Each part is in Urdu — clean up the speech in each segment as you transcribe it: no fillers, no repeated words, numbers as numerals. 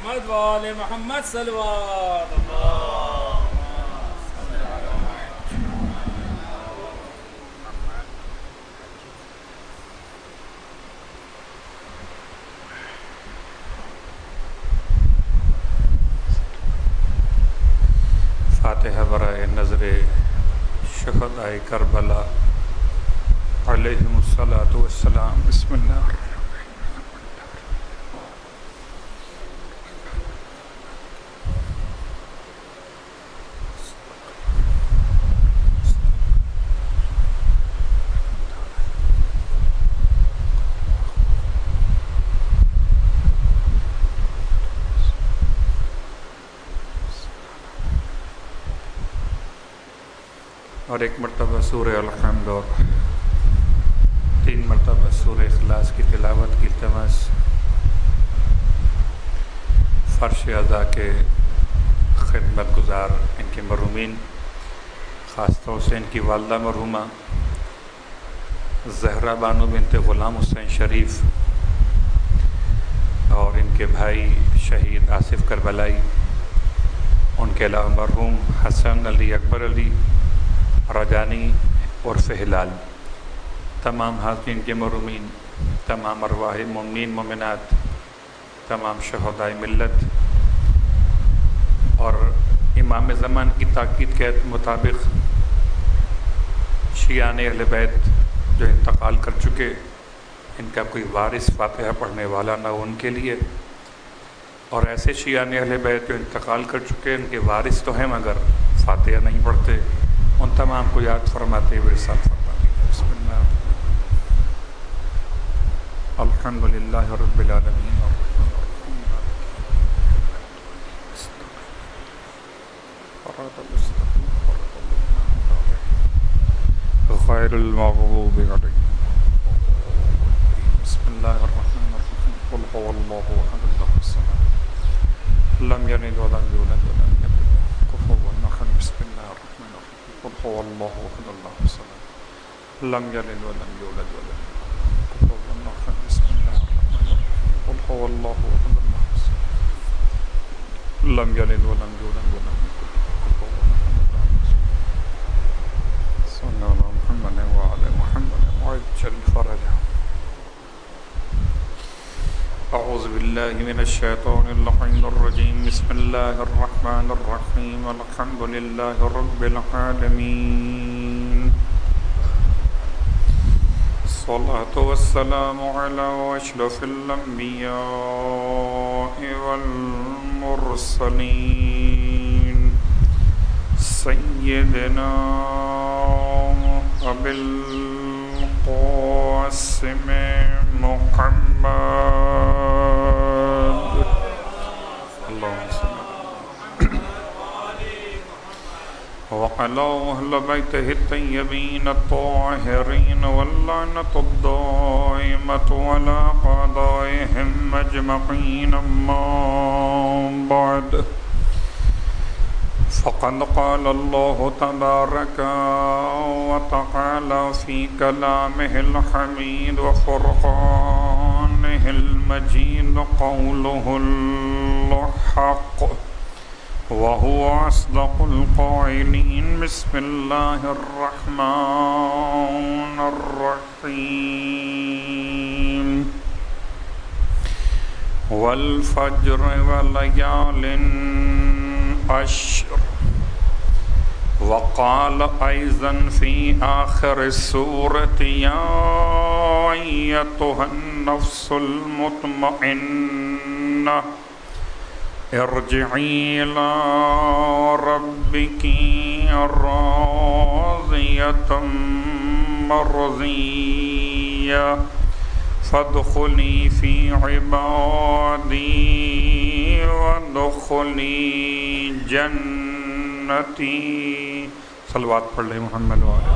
محمد وآل محمد صلوات اللہ. فاتحہ برائے نظر شہدائے کربلا علیہم الصلاۃ والسلام. بسم اللہ. اور ایک مرتبہ سورہ الحمد اور 3 مرتبہ سورہ اخلاص کی تلاوت کی التماس. فرش اعضاء کے خدمت گزار ان کے مرحومین، خاص طور سے ان کی والدہ مرحومہ زہرا بانو بنت غلام حسین شریف اور ان کے بھائی شہید آصف کربلائی، ان کے علاوہ مرحوم حسن علی اکبر علی رجانی عرف ہلال، تمام حاضرین کے مرحومین، تمام ارواح مومنین مومنات، تمام شہدائے ملت، اور امام زمان کی تاکید کے مطابق شیعان اہل بیت جو انتقال کر چکے، ان کا کوئی وارث فاتحہ پڑھنے والا نہ ہو ان کے لیے، اور ایسے شیعان اہل بیت جو انتقال کر چکے ان کے وارث تو ہیں مگر فاتحہ نہیں پڑھتے، ان تمام کو یاد فرماتے ہوئے ارشاد فرماتے ہیں. بسم اللہ. الحمد للہ رب العالمین غیر المغضوب علیہم. بسم اللہ الرحمن الرحیم. قل هو اللہ احد اللہ الصمد لم یلد ولم یولد ولم یکن له کفوا احد. بسم اللہ الرحمن الرحیم. قل هو اللہ احد اللہ الصمد لم یلد ولم یولد ولم یکن له کفوا احد. بسم اللہ الرحمن الرحیم. قل هو اللہ احد اللہ الصمد لم یلد ولم یولد ولم یکن له کفوا احد. صلی اللہ علیہ محمد وعلی محمد وعجل فرجہ. اعوذ باللہ من الشیطان اللعین الرجیم. بسم اللہ الرحمن الرحیم. الحمد للہ رب العالمین. الصلاة والسلام علی اشرف الانبیاء والمرسلین سیدنا ابی القاسم محمد وعلى أهل بيته الطيبين الطاهرين واللعنة الدائمة على أعدائهم أجمعين. أما بعد، فقد قال الله تبارك وتعالى في كلامه الحميد وفرقانه المجيد قوله الحق وهو أصدق القائلين. بسم الله الرحمن الرحيم. والفجر وليال عشر. وقال أيضا في آخر السورة يا أيتها النفس المطمئنة ارجعي إلى ربك راضية مرضية فادخلي في عبادي وادخلي جنتي. صلوات پڑھ لیں محمد وآلہ.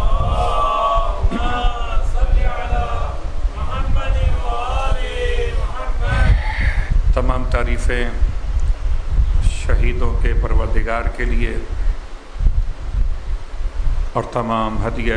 تمام تعریفیں شہیدوں کے پروردگار کے لیے اور تمام ہدیہ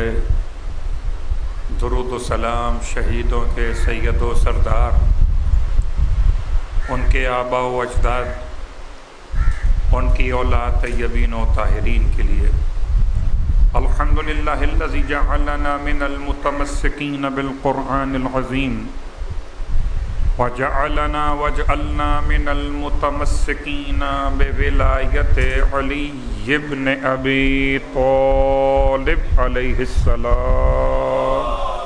درود و سلام شہیدوں کے سید و سردار ان کے آباء و اجداد، ان کی اولاد طیبین و طاہرین کے لیے الحمدللہ الذی جعلنا من المتمسکین بالقرآن العظیم واجعلنا من المتمسکین بولایت علی بن ابی طالب علیہ السلام.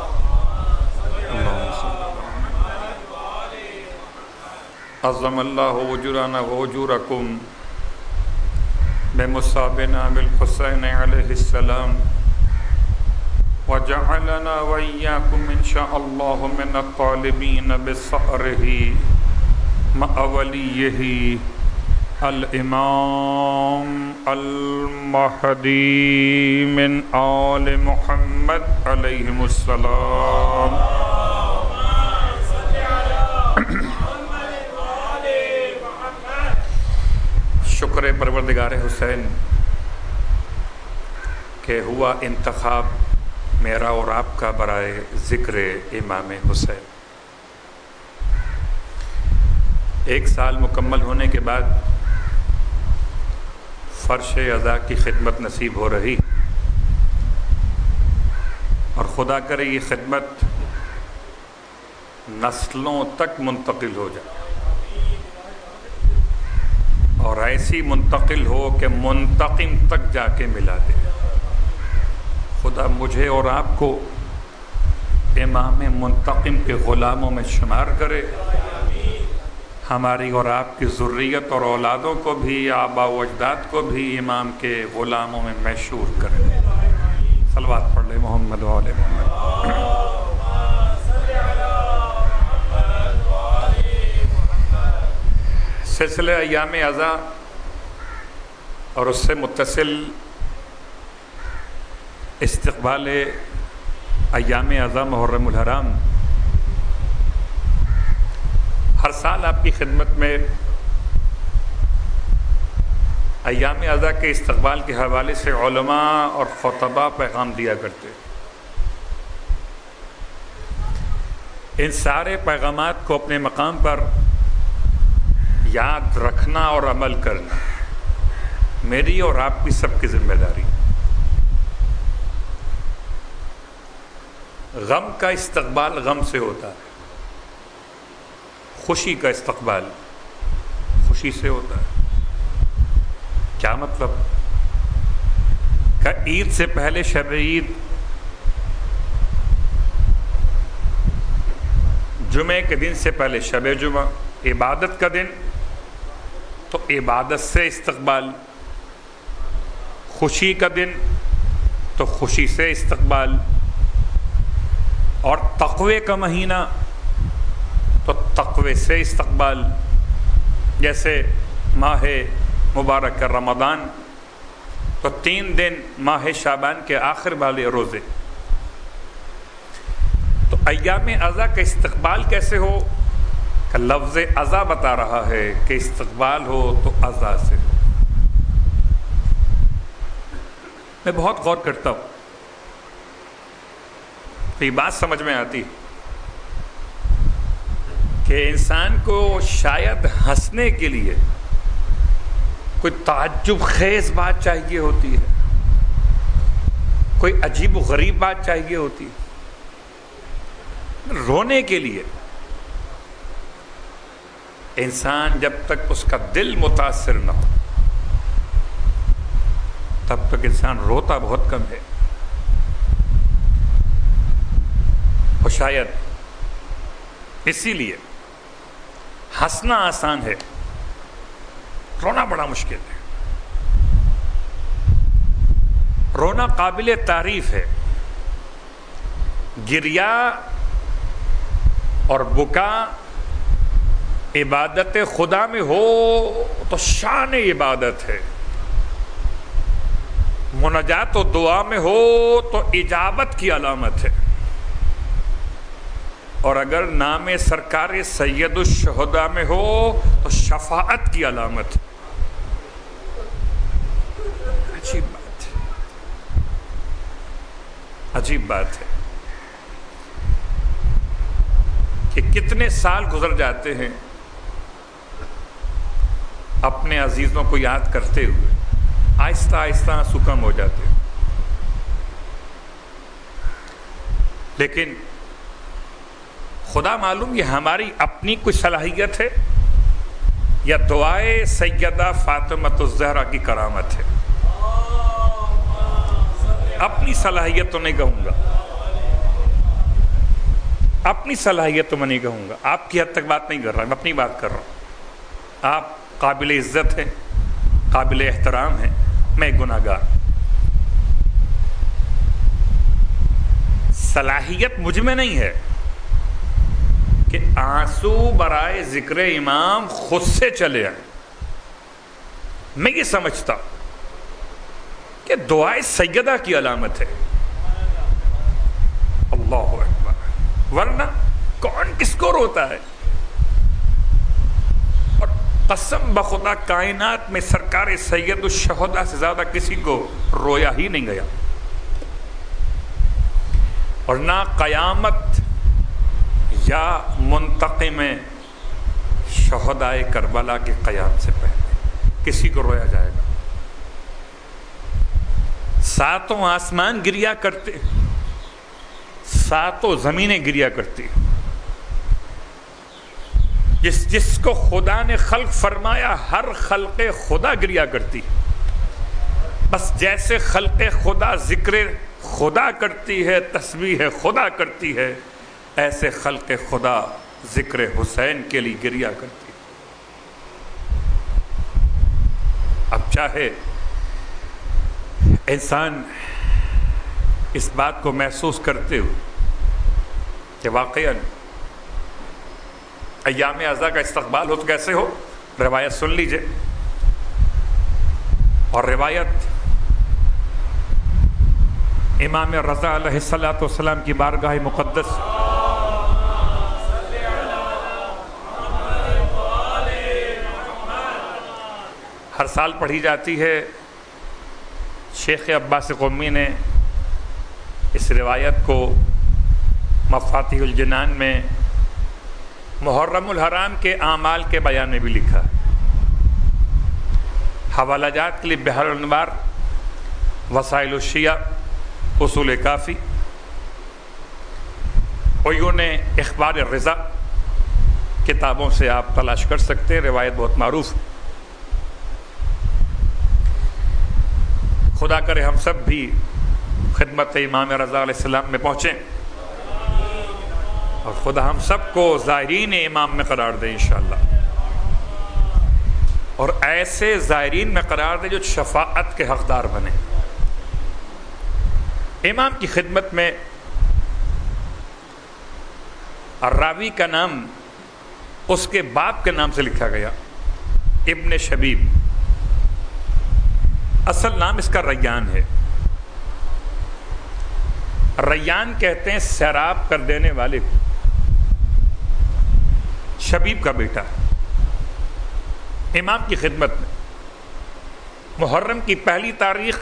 عظم اللہ اجورنا و اجورکم بمصابنا بالحسین علیہ السلام وجعلنا وإياكم إن شاء الله من الطالبين بصأره مع وليه الإمام المهدي من آل محمد عليهم السلام. شکر پروردگار حسین کہ ہوا انتخاب میرا اور آپ کا برائے ذکر امام حسین. 1 سال مکمل ہونے کے بعد فرش عزا کی خدمت نصیب ہو رہی، اور خدا کرے یہ خدمت نسلوں تک منتقل ہو جائے، اور ایسی منتقل ہو کہ منتقم تک جا کے ملا دے. خدا مجھے اور آپ کو امام منتقم کے غلاموں میں شمار کرے، ہماری اور آپ کی ذریت اور اولادوں کو بھی، آباء و اجداد کو بھی امام کے غلاموں میں محشور کرے. صلوات پڑھ لے محمد و آل محمد. سلسلہ ایام عزا اور اس سے متصل استقبال ایام عزا محرم الحرام ہر سال آپ کی خدمت میں ایام عزا کے استقبال کے حوالے سے علماء اور خطباء پیغام دیا کرتے. ان سارے پیغامات کو اپنے مقام پر یاد رکھنا اور عمل کرنا میری اور آپ کی سب کی ذمہ داری. غم کا استقبال غم سے ہوتا ہے، خوشی کا استقبال خوشی سے ہوتا ہے. کیا مطلب؟ کہ عید سے پہلے شب عید، جمعے کے دن سے پہلے شب جمعہ، عبادت کا دن تو عبادت سے استقبال، خوشی کا دن تو خوشی سے استقبال، اور تقوی کا مہینہ تو تقوی سے استقبال. جیسے ماہ مبارک رمضان تو 3 دن ماہ شعبان کے آخر والے روزے. تو ایام عزا کا استقبال کیسے ہو؟ کہ لفظ عزا بتا رہا ہے کہ استقبال ہو تو عزا سے. میں بہت غور کرتا ہوں تو یہ بات سمجھ میں آتی کہ انسان کو شاید ہنسنے کے لیے کوئی تعجب خیز بات چاہیے ہوتی ہے، کوئی عجیب و غریب بات چاہیے ہوتی ہے. رونے کے لیے انسان جب تک اس کا دل متاثر نہ ہو تب تک انسان روتا بہت کم ہے. اور شاید اسی لیے ہنسنا آسان ہے، رونا بڑا مشکل ہے. رونا قابل تعریف ہے. گریا اور بکا عبادت خدا میں ہو تو شان عبادت ہے، مناجات و دعا میں ہو تو اجابت کی علامت ہے، اور اگر نام سرکار سید الشہداء میں ہو تو شفاعت کی علامت. عجیب بات ہے، عجیب بات ہے کہ کتنے سال گزر جاتے ہیں اپنے عزیزوں کو یاد کرتے ہوئے آہستہ آہستہ آنسو کم ہو جاتے ہیں. لیکن خدا معلوم یہ ہماری اپنی کوئی صلاحیت ہے یا دعائے سیدہ فاطمۃ الزہرا کی کرامت ہے. اپنی صلاحیت تو نہیں کہوں گا، اپنی صلاحیت تو میں نہیں کہوں گا، آپ کی حد تک بات نہیں کر رہا، میں اپنی بات کر رہا ہوں. آپ قابل عزت ہیں، قابل احترام ہیں، میں گناہگار. صلاحیت مجھ میں نہیں ہے کہ آنسو برائے ذکر امام خود سے چلے آئیں. میں یہ سمجھتا کہ دعائے سیدہ کی علامت ہے. اللہ اکبر. ورنہ کون کس کو روتا ہے؟ اور قسم بخدا کائنات میں سرکار سید الشہداء سے زیادہ کسی کو رویا ہی نہیں گیا، اور نہ قیامت یا منتقم شہداء کربلا کے قیام سے پہلے کسی کو رویا جائے گا. ساتوں آسمان گریا کرتے، ساتوں زمینیں گریا کرتی. جس کو خدا نے خلق فرمایا ہر خلق خدا گریا کرتی. بس جیسے خلق خدا ذکر خدا کرتی ہے، تسبیح خدا کرتی ہے، ایسے خلق خدا ذکر حسین کے لیے گریا کرتی. اب چاہے انسان اس بات کو محسوس کرتے ہوئے کہ واقعاً ایام عزا کا استقبال ہو تو کیسے ہو، روایت سن لیجئے. اور روایت امام رضا علیہ السلام کی بارگاہ مقدس ہر سال پڑھی جاتی ہے. شیخ عباس قمی نے اس روایت کو مفاتیح الجنان میں محرم الحرام کے اعمال کے بیان میں بھی لکھا. حوالہ جات کے لیے بحر الانوار، وسائل الشیعہ، اصول کافی، عیون اخبار الرضا کتابوں سے آپ تلاش کر سکتے ہیں. روایت بہت معروف. خدا کرے ہم سب بھی خدمت امام رضا علیہ السلام میں پہنچیں اور خدا ہم سب کو زائرین امام میں قرار دے انشاءاللہ، اور ایسے زائرین میں قرار دے جو شفاعت کے حقدار بنے. امام کی خدمت میں الراوی کا نام اس کے باپ کے نام سے لکھا گیا، ابن شبیب. اصل نام اس کا ریان ہے. ریان کہتے ہیں سیراب کر دینے والے کو. شبیب کا بیٹا امام کی خدمت میں محرم کی پہلی تاریخ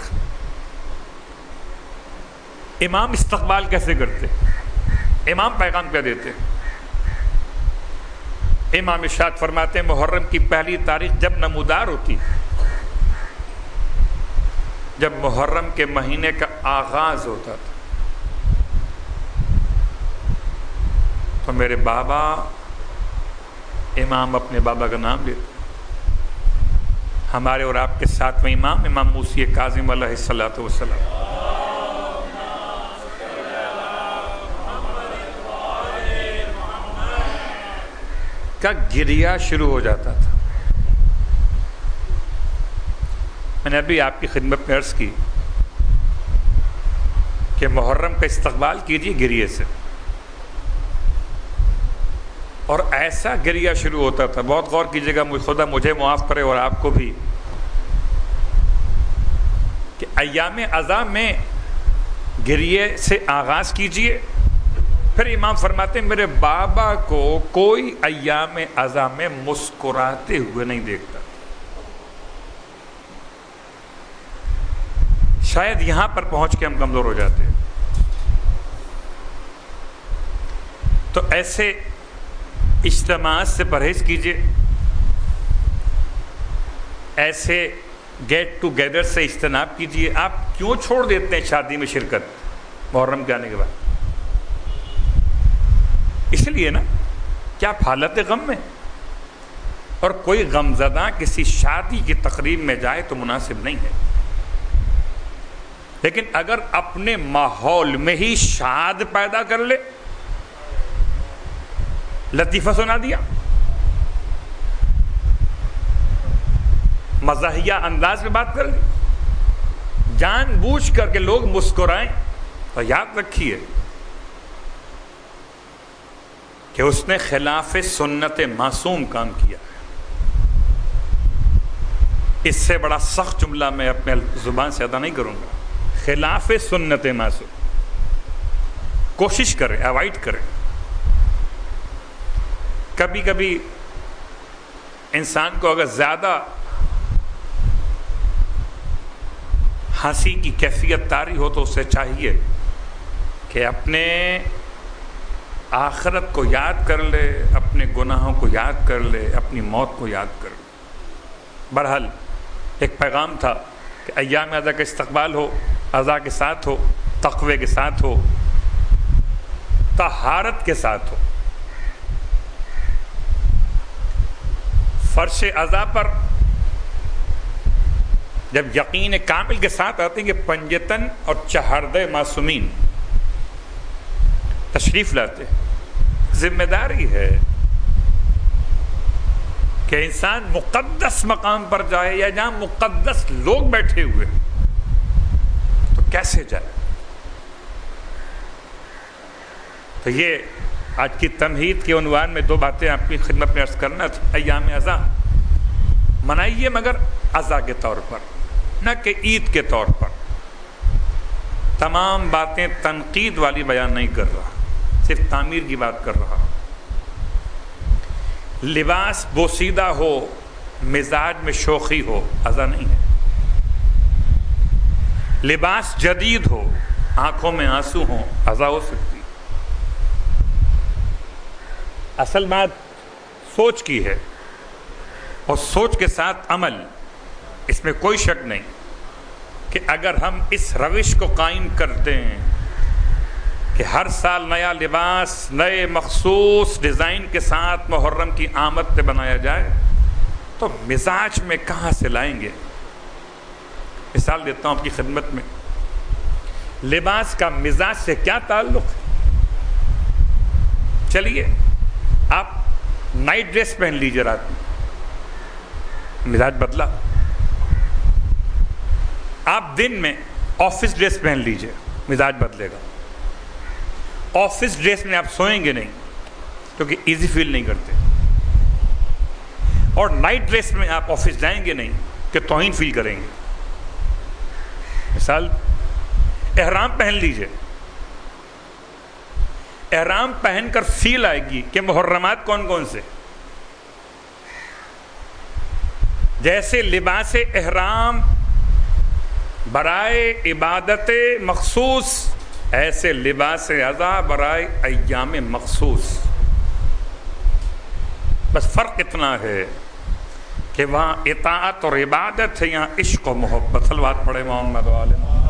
امام استقبال کیسے کرتے؟ امام پیغام کیا دیتے؟ امام ارشاد فرماتے ہیں محرم کی پہلی تاریخ جب نمودار ہوتی، جب محرم کے مہینے کا آغاز ہوتا تھا، تو میرے بابا امام اپنے بابا کا نام لیتے. ہمارے اور آپ کے ساتھ میں امام موسی کاظم علیہ السلام کا گریا شروع ہو جاتا تھا. میں نے ابھی آپ کی خدمت میں عرض کی کہ محرم کا استقبال کیجیے گریے سے، اور ایسا گریا شروع ہوتا تھا. بہت غور کیجیے گا، خدا مجھے معاف کرے اور آپ کو بھی، کہ ایام عزا میں گریے سے آغاز کیجیے. پھر امام فرماتے ہیں میرے بابا کو کوئی ایام عزا میں مسکراتے ہوئے نہیں دیکھتا. شاید یہاں پر پہنچ کے ہم کمزور ہو جاتے ہیں. تو ایسے اجتماعات سے پرہیز کیجیے. ایسے گیٹ ٹوگیدر سے اجتناب کیجیے. آپ کیوں چھوڑ دیتے ہیں شادی میں شرکت محرم کے آنے کے بعد؟ اس لیے نا کہ آپ حالت غم میں، اور کوئی غمزدہ کسی شادی کی تقریب میں جائے تو مناسب نہیں ہے. لیکن اگر اپنے ماحول میں ہی شاد پیدا کر لے، لطیفہ سنا دیا، مزاحیہ انداز میں بات کر لی، جان بوجھ کر کے لوگ مسکرائیں، تو یاد رکھیے کہ اس نے خلاف سنت معصوم کام کیا. اس سے بڑا سخت جملہ میں اپنے زبان سے ادا نہیں کروں گا. خلاف سنت معصوم. کوشش کریں، اوائڈ کریں. کبھی کبھی انسان کو اگر زیادہ ہنسی کی کیفیت طاری ہو تو اسے چاہیے کہ اپنے آخرت کو یاد کر لے، اپنے گناہوں کو یاد کر لے، اپنی موت کو یاد کر لے. بہرحال ایک پیغام تھا کہ ایام اضحیٰ کا استقبال ہو، اضحیٰ کے ساتھ ہو، تقوی کے ساتھ ہو، طہارت کے ساتھ ہو. فرش اضحیٰ پر جب یقین کامل کے ساتھ آتے ہیں کہ پنجتن اور چہردہ معصومین تشریف لاتے، ذمہ داری ہے کہ انسان مقدس مقام پر جائے، یا جہاں مقدس لوگ بیٹھے ہوئے تو کیسے جائے. تو یہ آج کی تمہید کے عنوان میں 2 باتیں آپ کی خدمت میں عرض کرنا تھا. ایام اضحیٰ منائیے، مگر اضحیٰ کے طور پر، نہ کہ عید کے طور پر. تمام باتیں تنقید والی بیان نہیں کر رہا، صرف تعمیر کی بات کر رہا. لباس بوسیدہ ہو، مزاج میں شوخی ہو، اضحیٰ نہیں ہے. لباس جدید ہو، آنکھوں میں آنسو ہوں، اضحیٰ ہو سکتی. اصل بات سوچ کی ہے، اور سوچ کے ساتھ عمل. اس میں کوئی شک نہیں کہ اگر ہم اس روش کو قائم کرتے ہیں کہ ہر سال نیا لباس نئے مخصوص ڈیزائن کے ساتھ محرم کی آمد پہ بنایا جائے تو مزاج میں کہاں سے لائیں گے. مثال دیتا ہوں آپ کی خدمت میں، لباس کا مزاج سے کیا تعلق ہے؟ چلیے آپ نائٹ ڈریس پہن لیجیے رات میں، مزاج بدلا. آپ دن میں آفس ڈریس پہن لیجیے، مزاج بدلے گا. آفس ڈریس میں آپ سوئیں گے نہیں کیونکہ ایزی فیل نہیں کرتے، اور نائٹ ڈریس میں آپ آفس جائیں گے نہیں کہ توہین فیل کریں گے. مثال، احرام پہن لیجیے. احرام پہن کر فیل آئے گی کہ محرمات کون کون سے. جیسے لباس احرام برائے عبادت مخصوص، ایسے لباس اضحیٰ برائے ایام مخصوص. بس فرق اتنا ہے کہ وہاں اطاعت اور عبادت ہے، یہاں عشق و محبت. صلوات پڑھے محمد و آل محمد.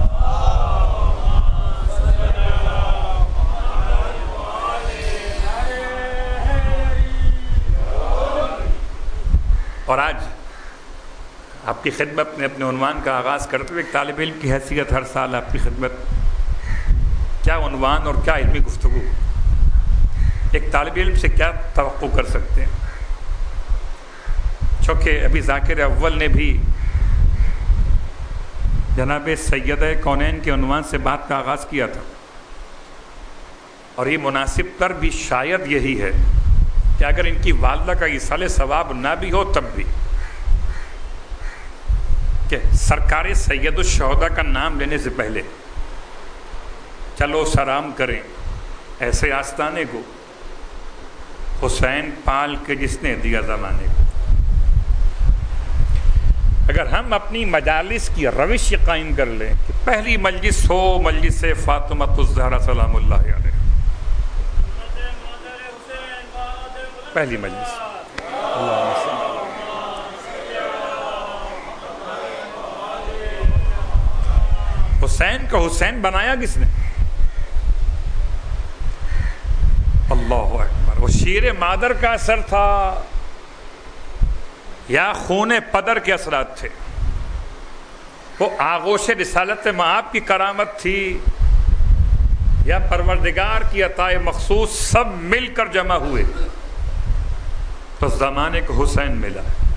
اور آج آپ کی خدمت میں اپنے عنوان کا آغاز کرتے ہوئے ایک طالب علم کی حیثیت ہر سال آپ کی خدمت کیا عنوان اور کیا علمی گفتگو، ایک طالب علم سے کیا توقع کر سکتے ہیں. چونکہ ابھی ذاکر اول نے بھی جناب سیدہ کونین کے عنوان سے بات کا آغاز کیا تھا، اور یہ مناسب تر بھی شاید یہی ہے کہ اگر ان کی والدہ کا ایصال ثواب نہ بھی ہو تب بھی کہ سرکار سید الشہداء کا نام لینے سے پہلے چلو سلام کریں ایسے آستانے کو، حسین پال کے جس نے دیا زمانے کو. اگر ہم اپنی مجالس کی روش یہ قائم کر لیں کہ پہلی مجلس ہو مجلس فاطمۃ الزہرا سلام اللہ علیہ، پہلی مجلس، حسین کا حسین بنایا کس نے؟ اللہ اکبر. وہ شیر مادر کا اثر تھا یا خون پدر کے اثرات تھے؟ وہ آغوش رسالت مآب کی کرامت تھی یا پروردگار کی عطا مخصوص؟ سب مل کر جمع ہوئے تو زمانے کو حسین ملا.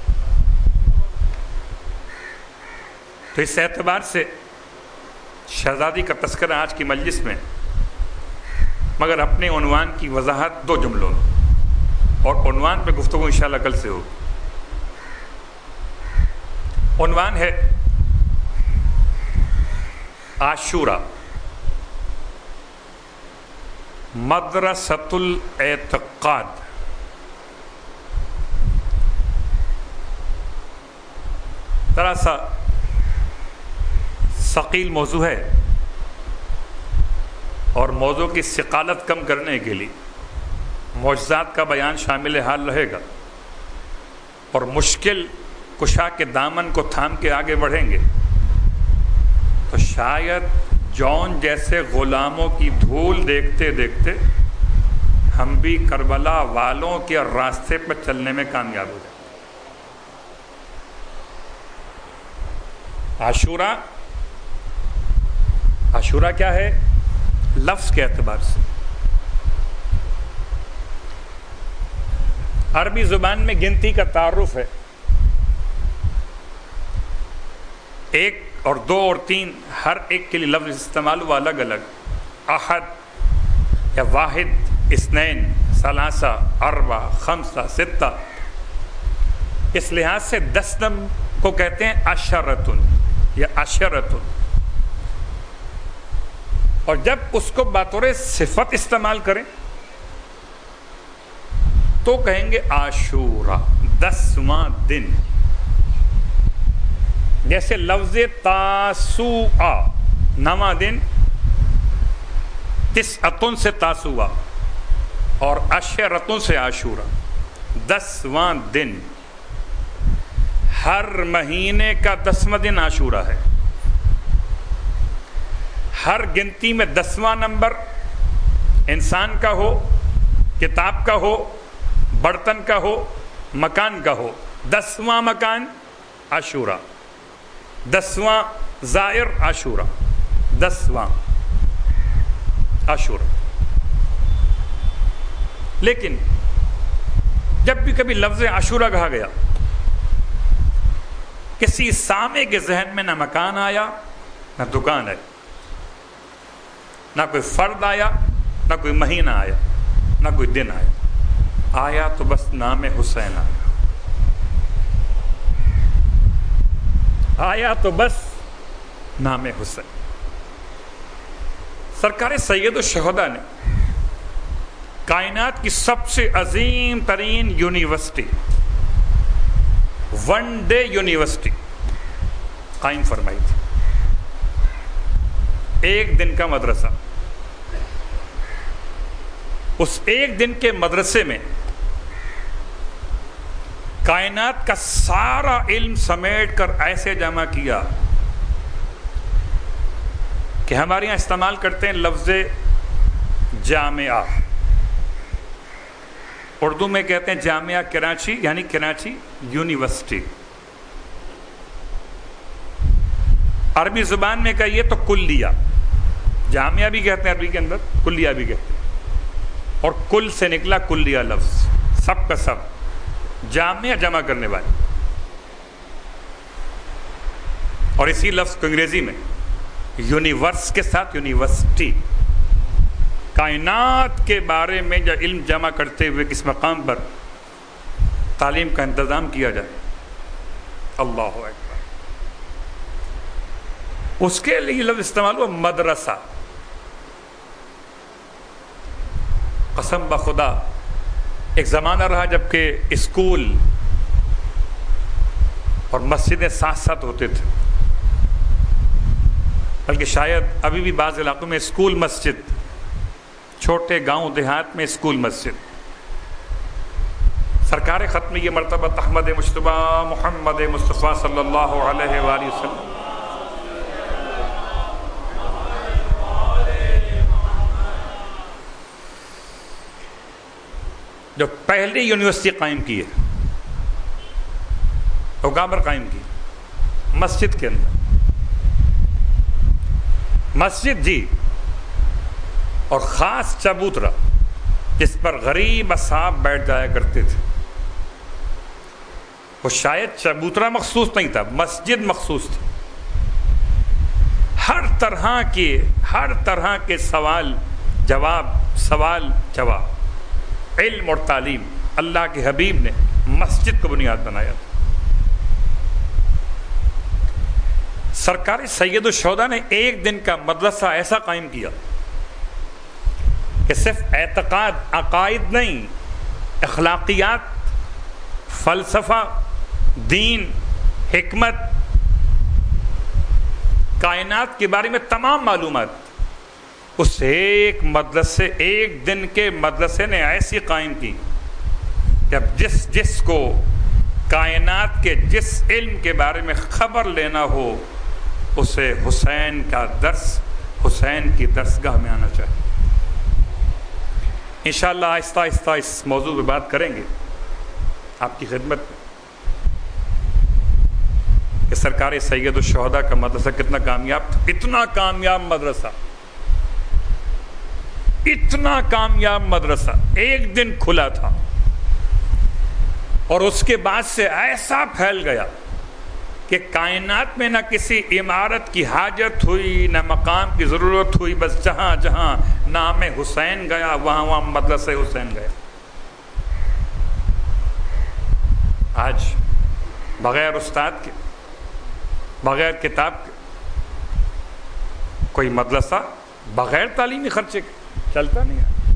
تو اس اعتبار سے شہزادی کا تذکرہ آج کی مجلس میں، مگر اپنے عنوان کی وضاحت 2 جملوں میں، اور عنوان پہ گفتگو انشاءاللہ کل سے ہوگی. عنوان ہے عاشورہ مدرسۃ الاعتقاد. ذرا سا ثقیل موضوع ہے اور موضوع کی ثقالت کم کرنے کے لیے معجزات کا بیان شامل حال رہے گا، اور مشکل کشا کے دامن کو تھام کے آگے بڑھیں گے تو شاید جون جیسے غلاموں کی دھول دیکھتے دیکھتے ہم بھی کربلا والوں کے راستے پر چلنے میں کامیاب ہو جائیں. عاشورہ کیا ہے؟ لفظ کے اعتبار سے عربی زبان میں گنتی کا تعارف ہے. 1 اور 2 اور 3 ہر ایک کے لیے لفظ استعمال ہوا الگ الگ. احد یا واحد، اثنین، ثلاثہ، اربع، خمسہ، ستہ. اس لحاظ سے 10 کو کہتے ہیں عشرۃ یا عشرۃ، اور جب اس کو بطور صفت استعمال کریں تو کہیں گے عاشورہ، 10واں دن. جیسے لفظ تاسوعا 9واں دن، تسعۃ سے تاسوعا، اور عشرۃ سے عاشورہ 10واں دن. ہر مہینے کا 10واں دن عاشورہ ہے. ہر گنتی میں 10واں نمبر انسان کا ہو، کتاب کا ہو، برتن کا ہو، مکان کا ہو، 10واں مکان عاشورہ، 10واں زائر عاشورہ، 10واں عاشورہ. لیکن جب بھی کبھی لفظ عاشورہ کہا گیا، کسی سامع کے ذہن میں نہ مکان آیا، نہ دکان آئی، نہ کوئی فرد آیا، نہ کوئی مہینہ آیا، نہ کوئی دن آیا. آیا تو بس نام حسین آیا. آیا تو بس نام حسین. سرکار سید الشہداء نے کائنات کی سب سے عظیم ترین یونیورسٹی، 1 ڈے یونیورسٹی قائم فرمائی تھی. 1 دن کا مدرسہ. اس 1 دن کے مدرسے میں کائنات کا سارا علم سمیٹ کر ایسے جمع کیا کہ ہمارے یہاں استعمال کرتے ہیں لفظ جامعہ. اردو میں کہتے ہیں جامعہ کراچی، یعنی کراچی یونیورسٹی. عربی زبان میں کہیے تو کلیہ. جامعہ بھی کہتے ہیں عربی کے اندر، کلیہ بھی کہتے ہیں. اور کل سے نکلا کلیہ لفظ، سب کا سب، جامعہ جمع کرنے والے. اور اسی لفظ کو انگریزی میں یونیورس کے ساتھ یونیورسٹی. کائنات کے بارے میں جو علم جمع کرتے ہوئے کس مقام پر تعلیم کا انتظام کیا جائے. اللہ اکبر. اس کے لیے لفظ استعمال ہوا مدرسہ. قسم بخدا ایک زمانہ رہا جب کہ اسکول اور مسجدیں ساتھ ساتھ ہوتے تھے، بلکہ شاید ابھی بھی بعض علاقوں میں اسکول مسجد، چھوٹے گاؤں دیہات میں اسکول مسجد. سرکار ختم یہ مرتبہ احمد مجتبی محمد مصطفیٰ صلی اللہ علیہ وآلہ وسلم جو پہلی یونیورسٹی قائم کی ہے وہ کہاں پر قائم کی؟ مسجد کے اندر. مسجد جی، اور خاص چبوترا جس پر غریب اصحاب بیٹھ جایا کرتے تھے. وہ شاید چبوترا مخصوص نہیں تھا، مسجد مخصوص تھی. ہر طرح کے سوال جواب، علم اور تعلیم اللہ کے حبیب نے مسجد کو بنیاد بنایا تھا. سرکار سید الشہداء نے ایک دن کا مدرسہ ایسا قائم کیا کہ صرف اعتقاد، عقائد نہیں، اخلاقیات، فلسفہ، دین، حکمت، کائنات کے بارے میں تمام معلومات اس ایک دن کے مدرسے نے ایسی قائم کی کہ اب جس کو کائنات کے جس علم کے بارے میں خبر لینا ہو اسے حسین کا درس، حسین کی درسگاہ میں آنا چاہیے. انشاءاللہ آہستہ آہستہ اس موضوع پہ بات کریں گے آپ کی خدمت میں کہ سرکار سید الشہداء کا مدرسہ کتنا کامیاب تھا. اتنا کامیاب مدرسہ ایک دن کھلا تھا اور اس کے بعد سے ایسا پھیل گیا کہ کائنات میں نہ کسی عمارت کی حاجت ہوئی، نہ مقام کی ضرورت ہوئی، بس جہاں جہاں نام حسین گیا وہاں مدرسہ حسین گیا. آج بغیر استاد کے، بغیر کتاب کے کوئی مدرسہ بغیر تعلیمی خرچے کے چلتا نہیں ہے.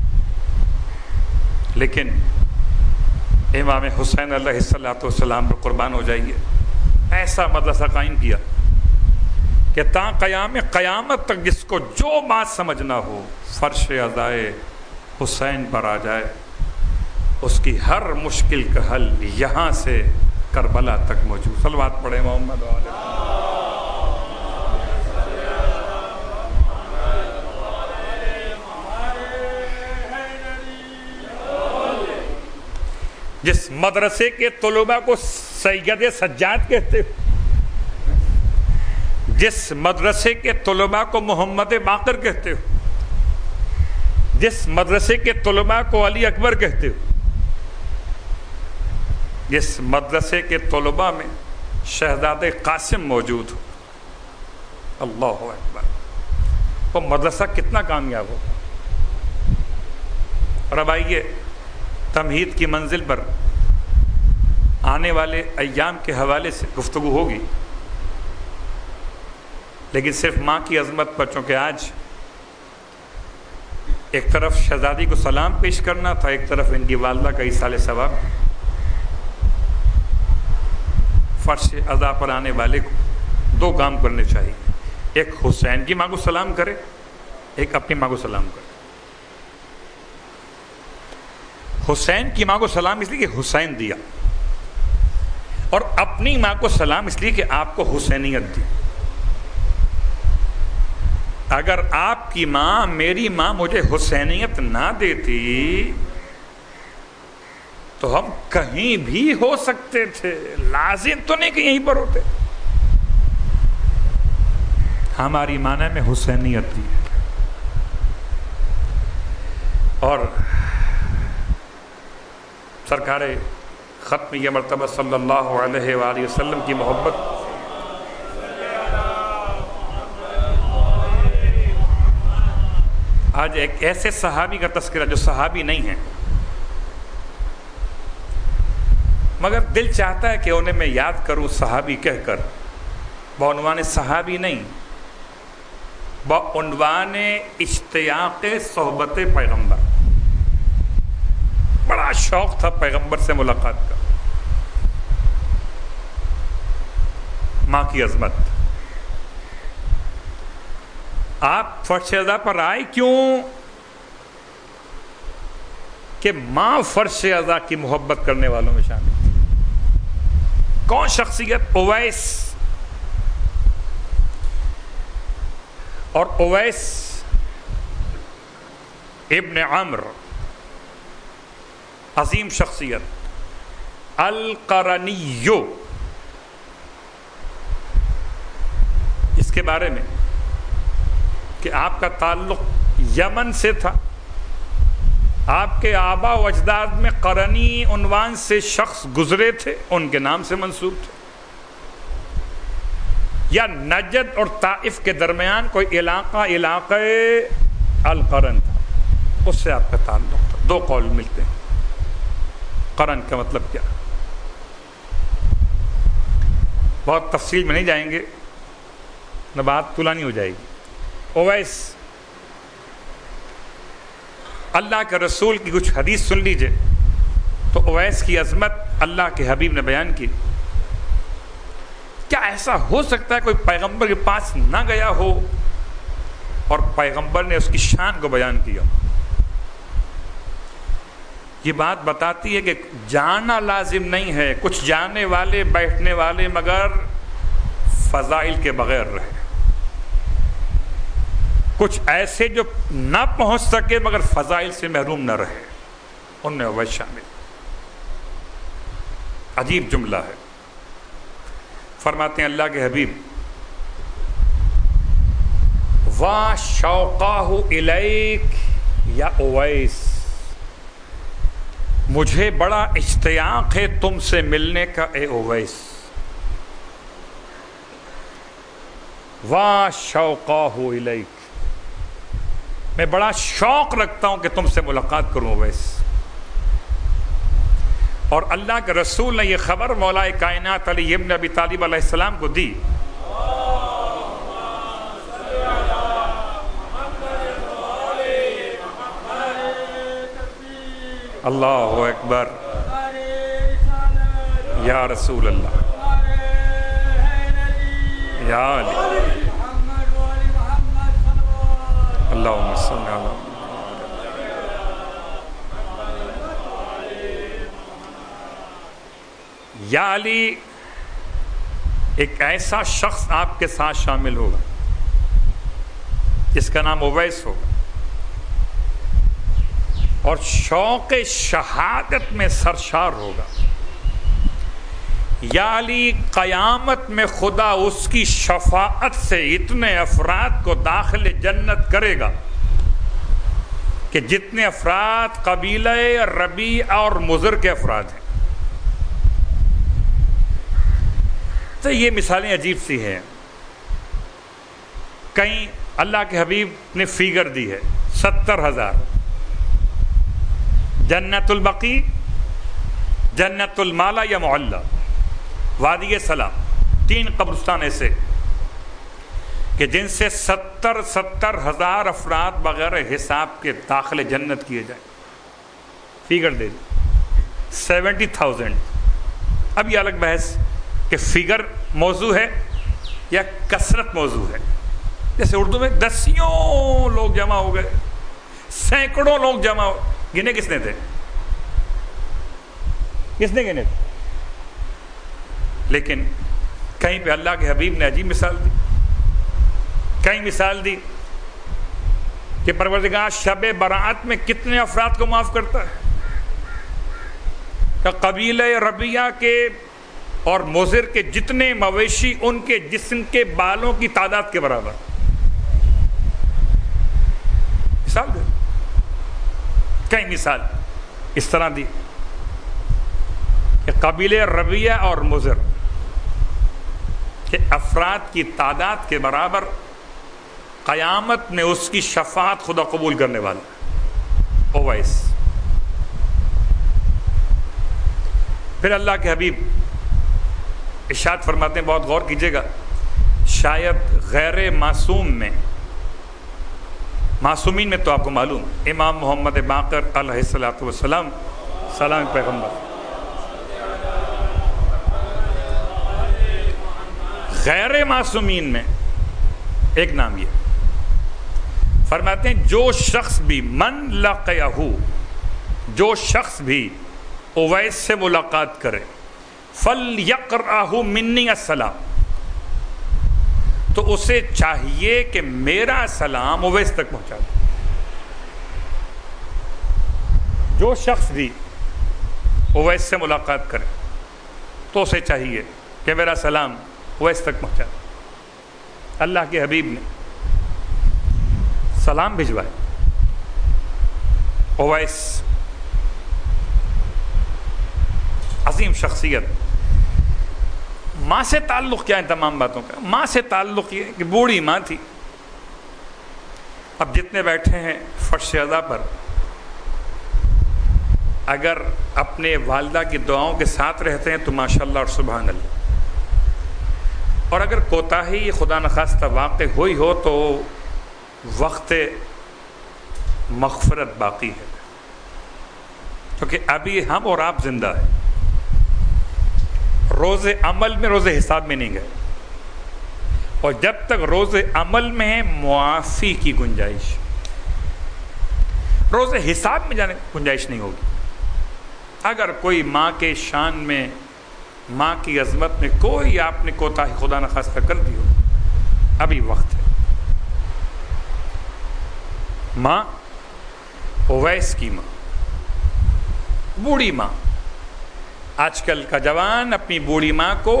لیکن امام حسین علیہ الصلوۃ والسلام پر قربان ہو جائیے، ایسا مدرسہ قائم کیا کہ تا قیامت تک جس کو جو بات سمجھنا ہو فرش عزائے حسین پر آ جائے، اس کی ہر مشکل کا حل یہاں سے کربلا تک موجود. صلوات پڑھے محمد علیہ. جس مدرسے کے طلباء کو سید سجاد کہتے ہو، جس مدرسے کے طلباء کو محمد باقر کہتے ہو، جس مدرسے کے طلباء کو علی اکبر کہتے ہو، جس مدرسے کے طلباء میں شہزادہ قاسم موجود ہو، اللہ اکبر، وہ مدرسہ کتنا کامیاب ہو. اور اب آئیے تمہید کی منزل پر آنے والے ایام کے حوالے سے گفتگو ہوگی، لیکن صرف ماں کی عظمت پر، چونکہ آج ایک طرف شہزادی کو سلام پیش کرنا تھا، ایک طرف ان کی والدہ کا ایصال ثواب. فرش عزا پر آنے والے کو دو کام کرنے چاہیے، ایک حسین کی ماں کو سلام کرے، ایک اپنی ماں کو سلام کرے. حسین کی ماں کو سلام اس لیے کہ حسین دیا، اور اپنی ماں کو سلام اس لیے کہ آپ کو حسینیت دی. اگر آپ کی ماں، میری ماں مجھے حسینیت نہ دیتی تو ہم کہیں بھی ہو سکتے تھے، لازم تو نہیں کہ یہیں پر ہوتے. ہماری ماں نے ہمیں حسینیت دی. اور سرکار ختم یہ مرتبہ صلی اللہ علیہ وآلہ وسلم کی محبت آج ایک ایسے صحابی کا تذکرہ جو صحابی نہیں ہیں، مگر دل چاہتا ہے کہ انہیں میں یاد کروں صحابی کہہ کر، بعنوان صحابی نہیں، بعنوان اشتیاق صحبت پیغمبر. بڑا شوق تھا پیغمبر سے ملاقات کا. ماں کی عظمت. آپ فرش عزا پر آئے کیوں؟ کہ ماں فرش عزا کی محبت کرنے والوں میں شامل تھی. کون شخصیت؟ اویس. اور اویس ابن عمرو عظیم شخصیت القرنی، اس کے بارے میں کہ آپ کا تعلق یمن سے تھا، آپ کے آبا و اجداد میں قرنی عنوان سے شخص گزرے تھے، ان کے نام سے منسوب تھے، یا نجد اور طائف کے درمیان کوئی علاقہ القرن تھا، اس سے آپ کا تعلق تھا۔ دو قول ملتے ہیں۔ قرن کا مطلب کیا؟ بہت تفصیل میں نہیں جائیں گے، نہ بات طولانی ہو جائے گی۔ اویس، اللہ کے رسول کی کچھ حدیث سن لیجئے تو اویس کی عظمت اللہ کے حبیب نے بیان کی۔ کیا ایسا ہو سکتا ہے کوئی پیغمبر کے پاس نہ گیا ہو اور پیغمبر نے اس کی شان کو بیان کیا؟ یہ بات بتاتی ہے کہ جانا لازم نہیں ہے، کچھ جانے والے بیٹھنے والے مگر فضائل کے بغیر رہے، کچھ ایسے جو نہ پہنچ سکے مگر فضائل سے محروم نہ رہے، ان میں اویس شامل۔ عجیب جملہ ہے۔ فرماتے ہیں اللہ کے حبیب، وا شوقاہ الیک یا اویس، مجھے بڑا اشتیاق ہے تم سے ملنے کا اے اویس۔ وا شوقاہ الیک، میں بڑا شوق رکھتا ہوں کہ تم سے ملاقات کروں اویس۔ اور اللہ کے رسول نے یہ خبر مولا کائنات علی ابن ابی طالب علیہ السلام کو دی۔ اللہ اکبر، یا رسول اللہ، یا علی، اللہم صل علی۔ یا علی، ایک ایسا شخص آپ کے ساتھ شامل ہوگا جس کا نام اویس ہوگا، اور شوق شہادت میں سرشار ہوگا۔ یا علی، قیامت میں خدا اس کی شفاعت سے اتنے افراد کو داخل جنت کرے گا کہ جتنے افراد قبیلہ ربیع اور مضر کے افراد ہیں۔ تو یہ مثالیں عجیب سی ہیں۔ کہیں اللہ کے حبیب نے فیگر دی ہے 70,000، جنت البقیع، جنت المالا یا معلی، وادی سلام، 3 قبرستان ایسے کہ جن سے 70,000 افراد بغیر حساب کے داخل جنت کیے جائیں۔ فیگر دے دی 70,000۔ اب یہ الگ بحث کہ فگر موضوع ہے یا کثرت موضوع ہے۔ جیسے اردو میں دسیوں لوگ جمع ہو گئے، سینکڑوں لوگ جمع ہو، گنے کس نے تھے؟ کس نے گنے تھے؟ لیکن کہیں پہ اللہ کے حبیب نے عجیب مثال دی، کہیں مثال دی کہ پروردگار شب برات میں کتنے افراد کو معاف کرتا ہے، کہ قبیلہ ربیہ کے اور مضر کے جتنے مویشی ان کے جسم کے بالوں کی تعداد کے برابر۔ مثال دے، کئی مثال اس طرح دی کہ قبیلہ ربیہ اور مضر کے افراد کی تعداد کے برابر قیامت میں اس کی شفاعت خدا قبول کرنے والا اویس۔ پھر اللہ کے حبیب ارشاد فرماتے ہیں، بہت غور کیجئے گا، شاید غیر معصوم میں، معصومین میں تو آپ کو معلوم امام محمد باقر علیہ الصلوۃ والسلام، سلام پیغمبر، غیر معصومین میں ایک نام یہ فرماتے ہیں، جو شخص بھی من لقیہ، جو شخص بھی اویس سے ملاقات کرے، فَلْيَقْرَأْهُ مِنِّي السَّلَامُ، تو اسے چاہیے کہ میرا سلام اویس تک پہنچا دے۔ جو شخص بھی اویس سے ملاقات کرے تو اسے چاہیے کہ میرا سلام اویس تک پہنچا. اللہ کے حبیب نے سلام بھجوائے. اویس عظیم شخصیت. ماں سے تعلق کیا ہے تمام باتوں کا؟ ماں سے تعلق یہ کہ بوڑھی ماں تھی. اب جتنے بیٹھے ہیں فرش ادا پر اگر اپنے والدہ کی دعاؤں کے ساتھ رہتے ہیں تو ماشاءاللہ اور سبحان اللہ. اور اگر کوتاہی خدا نخواستہ واقع ہوئی ہو تو وقت مغفرت باقی ہے، کیونکہ ابھی ہم اور آپ زندہ ہیں. روز عمل میں روز حساب میں نہیں گئے، اور جب تک روز عمل میں ہے معافی کی گنجائش، روز حساب میں جانے کی گنجائش نہیں ہوگی. اگر کوئی ماں کے شان میں، ماں کی عظمت میں کوئی آپ نے کوتاہی خدا نخواستہ کر دی ہو، ابھی وقت ہے. ماں اویس کی ماں، بوڑھی ماں. آج کل کا جوان اپنی بوڑھی ماں کو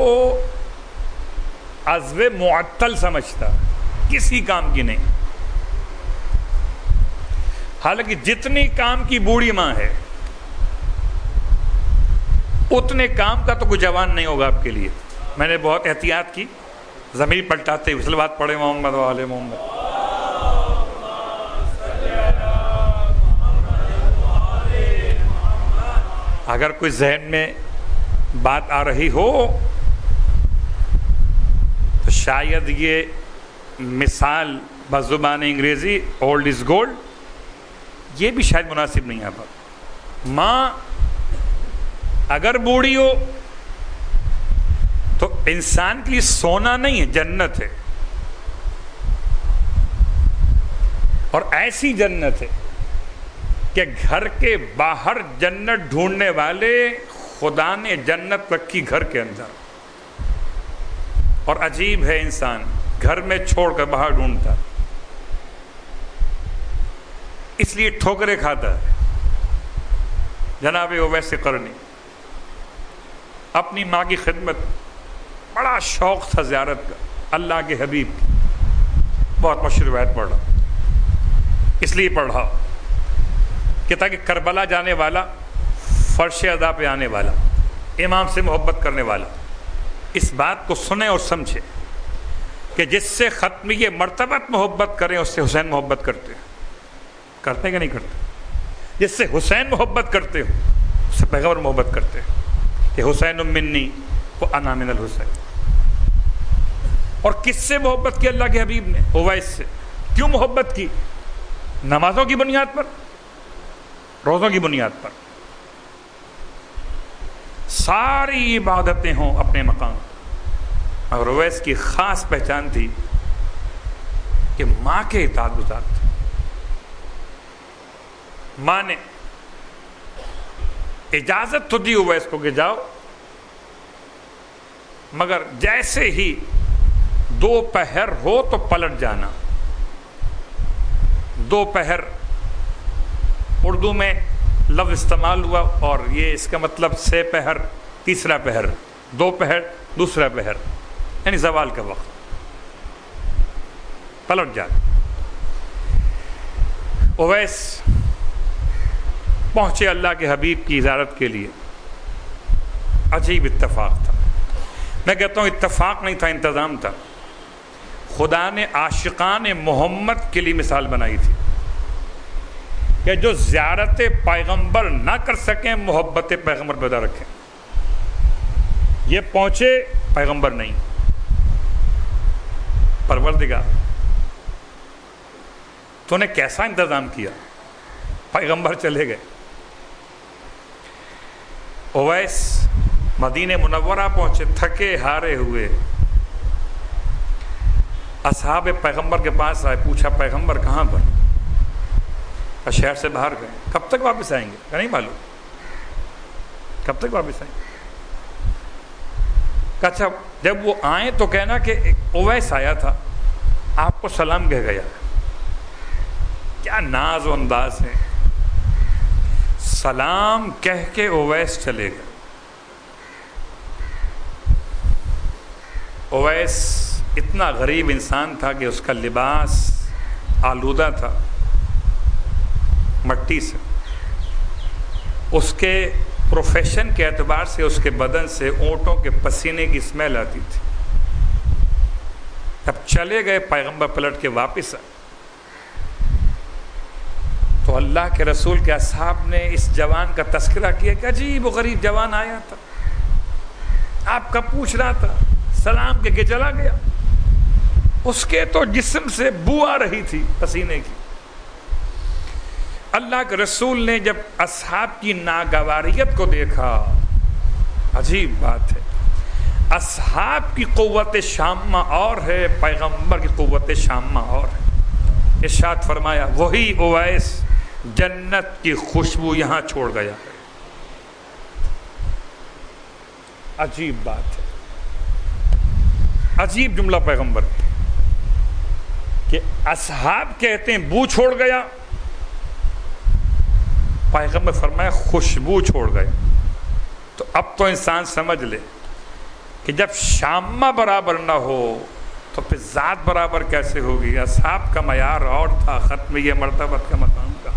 عضو معطل سمجھتا، کسی کام کی نہیں. حالانکہ جتنی کام کی بوڑھی ماں ہے اتنے کام کا تو کوئی جوان نہیں ہوگا آپ کے لیے. میں نے بہت احتیاط کی، ضمیر پلٹاتے ہوئے صلوات پڑھے محمد و آل محمد. اگر کوئی ذہن میں بات آ رہی ہو تو شاید یہ مثال بزبان انگریزی اولڈ از گولڈ یہ بھی شاید مناسب نہیں ہے. ماں اگر بوڑھی ہو تو انسان کے لیے سونا نہیں ہے، جنت ہے. اور ایسی جنت ہے کہ گھر کے باہر جنت ڈھونڈنے والے خدا نے جنت رکھی گھر کے اندر. اور عجیب ہے انسان گھر میں چھوڑ کر باہر ڈھونڈتا، اس لیے ٹھوکریں کھاتا ہے. جناب اویس قرنی اپنی ماں کی خدمت، بڑا شوق تھا زیارت کا اللہ کے حبیب کی. بہت مشہور روایت پڑھ رہا، اس لیے پڑھ رہا کہ تاکہ کربلا جانے والا، فرش ادا پہ آنے والا، امام سے محبت کرنے والا اس بات کو سنے اور سمجھے کہ جس سے ختمی مرتبت محبت کریں اس سے حسین محبت کرتے ہیں. کرتے ہیں کہ نہیں کرتے؟ جس سے حسین محبت کرتے ہو اس سے پیغمبر محبت کرتے ہیں کہ حسین منی و انا من الحسین. اور کس سے محبت کی اللہ کے حبیب نے؟ اویس سے. کیوں محبت کی؟ نمازوں کی بنیاد پر، روزوں کی بنیاد پر. ساری عبادتیں ہوں اپنے مقام. اور اویس کی خاص پہچان تھی کہ ماں کے اطاعت گزار تھے. ماں نے اجازت تو دی اویس کو کہ جاؤ، مگر جیسے ہی دوپہر ہو تو پلٹ جانا. دوپہر اردو میں لفظ استعمال ہوا اور یہ اس کا مطلب سے پہر، تیسرا پہر، دوپہر دوسرا پہر، یعنی زوال کا وقت. پلٹ جانا. اویس پہنچے اللہ کے حبیب کی زیارت کے لیے. عجیب اتفاق تھا. میں کہتا ہوں اتفاق نہیں تھا، انتظام تھا. خدا نے عاشقان محمد کے لیے مثال بنائی تھی کہ جو زیارت پیغمبر نہ کر سکیں محبت پیغمبر پیدا رکھیں. یہ پہنچے، پیغمبر نہیں. پروردگار تو نے کیسا انتظام کیا؟ پیغمبر چلے گئے. اویس مدینہ منورہ پہنچے، تھکے ہارے ہوئے. اصحاب پیغمبر کے پاس آئے، پوچھا پیغمبر کہاں پر؟ شہر سے باہر گئے. کب تک واپس آئیں گے؟ نہیں معلوم. کب تک واپس آئیں گے؟ اچھا جب وہ آئیں تو کہنا کہ اویس آیا تھا، آپ کو سلام کہہ گیا. کیا ناز و انداز ہے. سلام کہہ کے اویس چلے گئے. اویس اتنا غریب انسان تھا کہ اس کا لباس آلودہ تھا مٹی سے. اس کے پروفیشن کے اعتبار سے اس کے بدن سے اونٹوں کے پسینے کی اسمیل آتی تھی. جب چلے گئے پیغمبر پلٹ کے واپس آئے تو اللہ کے رسول کے اصحاب نے اس جوان کا تذکرہ کیا کہ عجیب و غریب جوان آیا تھا, آپ کا پوچھ رہا تھا, سلام کہہ کے چلا گیا. اس کے تو جسم سے بو آ رہی تھی پسینے کی. اللہ کے رسول نے جب اصحاب کی ناگواریت کو دیکھا, عجیب بات ہے, اصحاب کی قوت شامہ اور ہے, پیغمبر کی قوت شامہ اور ہے. ارشاد فرمایا وہی اویس جنت کی خوشبو یہاں چھوڑ گیا ہے. عجیب بات ہے, عجیب جملہ پیغمبر کہ اصحاب کہتے ہیں بو چھوڑ گیا, پیغمبر فرمایا خوشبو چھوڑ گئے. تو اب تو انسان سمجھ لے کہ جب شامہ برابر نہ ہو تو پھر ذات برابر کیسے ہوگی. اصحاب کا معیار اور تھا, ختم یہ مرتبت کا مقام کا.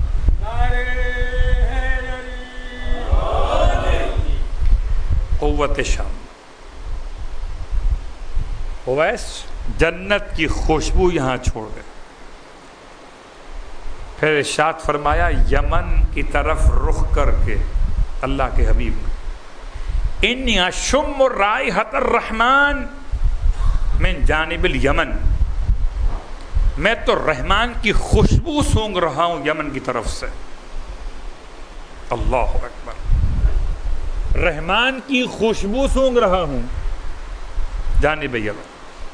قوت شام. اویس جنت کی خوشبو یہاں چھوڑ گئے. پھر ارشاد فرمایا یمن کی طرف رخ کر کے اللہ کے حبیب نے انی اشم رائحۃ الرحمن من جانب الیمن, میں تو رحمان کی خوشبو سونگ رہا ہوں یمن کی طرف سے. اللہ اکبر, رحمان کی خوشبو سونگ رہا ہوں جانب یمن.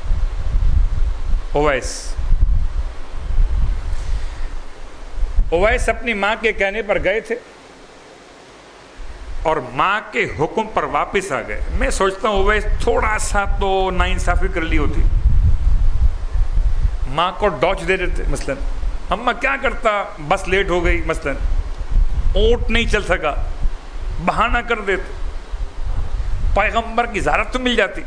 اویس اپنی ماں کے کہنے پر گئے تھے اور ماں کے حکم پر واپس آ گئے. میں سوچتا ہوں اویس تھوڑا سا تو ناانصافی کر لی ہوتی, ماں کو ڈوچ دے دیتے, مثلا اماں کیا کرتا, بس لیٹ ہو گئی, مثلا اونٹ نہیں چل سکا, بہانہ کر دیتے, پیغمبر کی زیارت تو مل جاتی.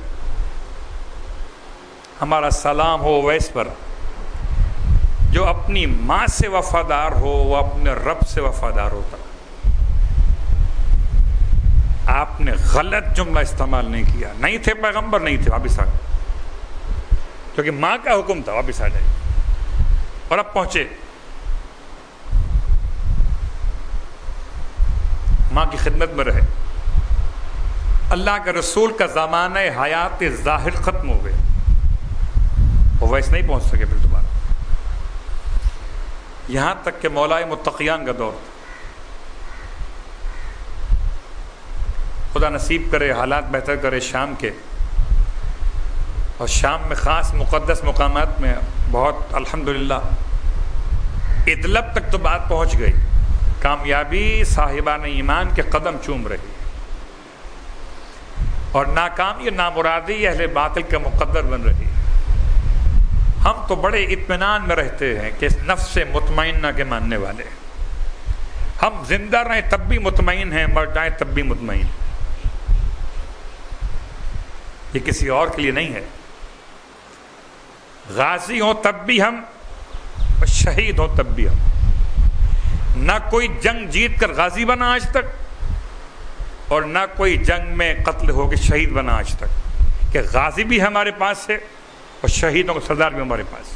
ہمارا سلام ہو اویس پر, جو اپنی ماں سے وفادار ہو وہ اپنے رب سے وفادار ہوتا. آپ نے غلط جملہ استعمال نہیں کیا, نہیں تھے پیغمبر, نہیں تھے, واپس آ گئے, کیونکہ ماں کا حکم تھا واپس آ جائے, اور اب پہنچے. ماں کی خدمت میں رہے. اللہ کے رسول کا زمانہ حیات ظاہر ختم ہو گئے, اویس نہیں پہنچ سکے پھر دوبارہ, یہاں تک کہ مولائے متقیان کا دور تھا. خدا نصیب کرے, حالات بہتر کرے شام کے, اور شام میں خاص مقدس مقامات میں بہت الحمدللہ ادلب تک تو بات پہنچ گئی. کامیابی صاحبان ایمان کے قدم چوم رہی, اور ناکامی نامرادی اہل باطل کا مقدر بن رہی. ہم تو بڑے اطمینان میں رہتے ہیں کہ نفس مطمئنہ کے ماننے والے. ہم زندہ رہیں تب بھی مطمئن ہیں, مر جائیں تب بھی مطمئن. یہ کسی اور کے لیے نہیں ہے. غازی ہوں تب بھی ہم, اور شہید ہوں تب بھی ہم. نہ کوئی جنگ جیت کر غازی بنا آج تک, اور نہ کوئی جنگ میں قتل ہو کے شہید بنا آج تک, کہ غازی بھی ہمارے پاس ہے اور شہیدوں کا سردار بھی ہمارے پاس.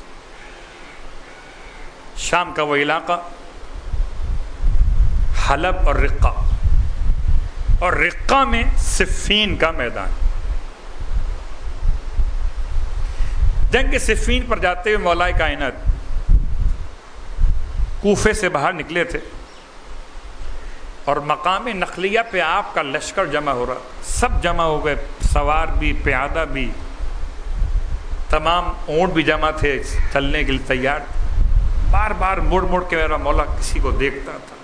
شام کا وہ علاقہ حلب اور رقہ, اور رقہ میں صفین کا میدان. جنگ صفین پر جاتے ہوئے مولا کائنات کوفے سے باہر نکلے تھے, اور مقام نخلیہ پہ آپ کا لشکر جمع ہو رہا, سب جمع ہو گئے, سوار بھی, پیادہ بھی, تمام اونٹ بھی جمع تھے, چلنے کے لیے تیار. بار بار مڑ مڑ کے میرا مولا کسی کو دیکھتا تھا.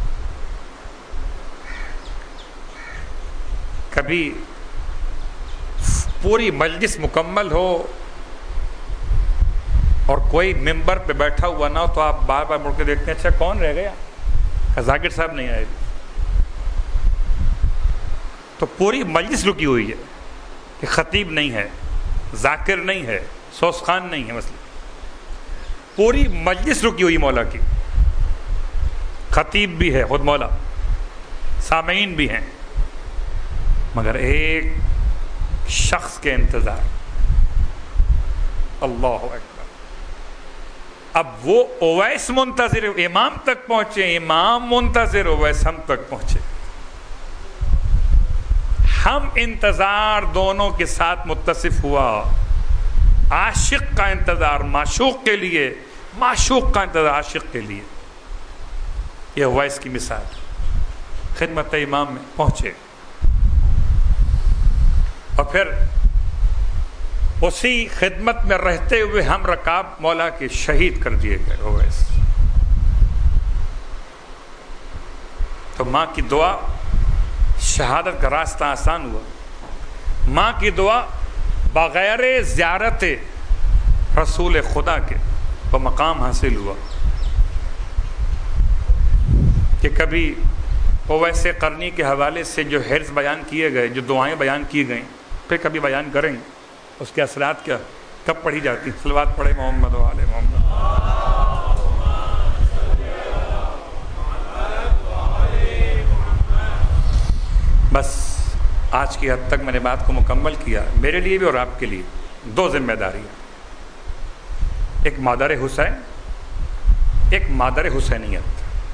کبھی پوری مجلس مکمل ہو اور کوئی ممبر پہ بیٹھا ہوا نہ ہو تو آپ بار بار مڑ کے دیکھتے ہیں, اچھا کون رہ گیا, ذاکر صاحب نہیں آئے تو پوری مجلس رکی ہوئی ہے کہ خطیب نہیں ہے، ذاکر نہیں ہے، سوس خان نہیں ہے، مثلا پوری مجلس رکی ہوئی مولا کی، خطیب بھی ہے خود مولا، سامعین بھی ہیں، مگر ایک شخص کے انتظار. اللہ اکبر. اب وہ اویس منتظر امام تک پہنچے، امام منتظر اویس ہم تک پہنچے. ہم انتظار دونوں کے ساتھ متصف ہوا. عاشق کا انتظار معشوق کے لیے، معشوق کا انتظار عاشق کے لیے. یہ اویس کی مثال. خدمت امام میں پہنچے اور پھر اسی خدمت میں رہتے ہوئے ہم رکاب مولا کے شہید کر دیے گئے اویس. تو ماں کی دعا، شہادت کا راستہ آسان ہوا. ماں کی دعا بغیر زیارت رسول خدا کے وہ مقام حاصل ہوا کہ کبھی اویس قرنی کے حوالے سے جو حرز بیان کیے گئے، جو دعائیں بیان کی گئیں، پھر کبھی بیان کریں اس کے اثرات کیا، کب پڑھی جاتی. صلوات پڑھے محمد و آل محمد. بس آج کی حد تک میں نے بات کو مکمل کیا. میرے لیے بھی اور آپ کے لیے دو ذمہ داریاں، ایک مادر حسین، ایک مادر حسینیت.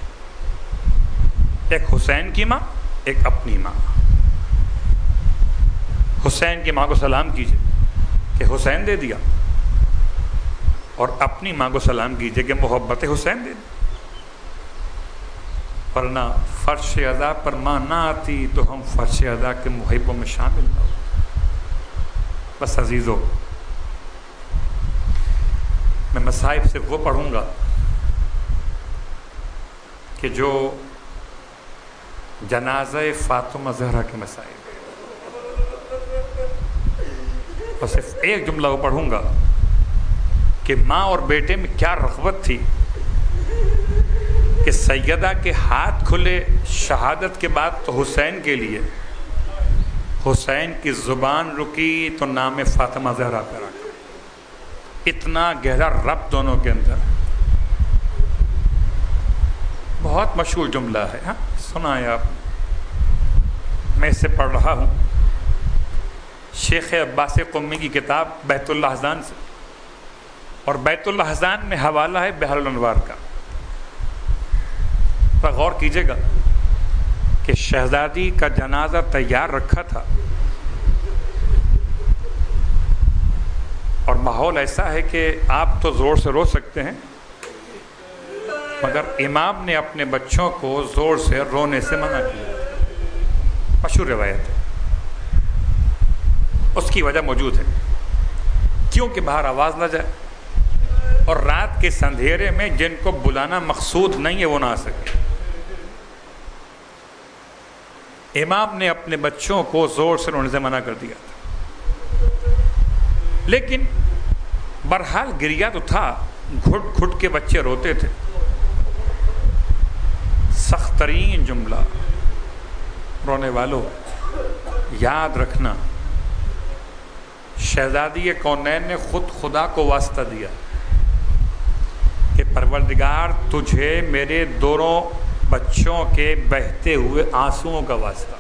ایک حسین کی ماں، ایک اپنی ماں. حسین کی ماں کو سلام کیجئے کہ حسین دے دیا، اور اپنی ماں کو سلام کیجئے کہ محبت حسین دے دی. ورنہ فرش ادا پر ماں نہ آتی تو ہم فرش ادا کے محبوں میں شامل نہ ہو. بس عزیزو، میں مصائب سے وہ پڑھوں گا کہ جو جنازہ فاطمہ زہرا کے مسائل، اور صرف ایک جملہ وہ پڑھوں گا کہ ماں اور بیٹے میں کیا رغبت تھی کہ سیدہ کے ہاتھ کھلے شہادت کے بعد تو حسین کے لیے، حسین کی زبان رکی تو نام فاطمہ زہرا پہ رکھا. اتنا گہرا ربط دونوں کے اندر. بہت مشہور جملہ ہے، ہاں سنا ہے آپ. میں اسے پڑھ رہا ہوں شیخ عباس قمی کی کتاب بیت الاحزان سے، اور بیت الاحزان میں حوالہ ہے بحر الانوار کا. پر غور کیجئے گا کہ شہزادی کا جنازہ تیار رکھا تھا، اور ماحول ایسا ہے کہ آپ تو زور سے رو سکتے ہیں، مگر امام نے اپنے بچوں کو زور سے رونے سے منع کیا. مشہور روایت ہے. اس کی وجہ موجود ہے، کیونکہ باہر آواز نہ جائے، اور رات کے اندھیرے میں جن کو بلانا مقصود نہیں ہے وہ نہ آ سکے. امام نے اپنے بچوں کو زور سے رونے سے منع کر دیا تھا. لیکن بہرحال گریا تو تھا، گھٹ گھٹ کے بچے روتے تھے. سخت ترین جملہ، رونے والوں یاد رکھنا، شہزادی کونین نے خود خدا کو واسطہ دیا کہ پروردگار تجھے میرے دونوں بچوں کے بہتے ہوئے آنسوؤں کا واسطہ.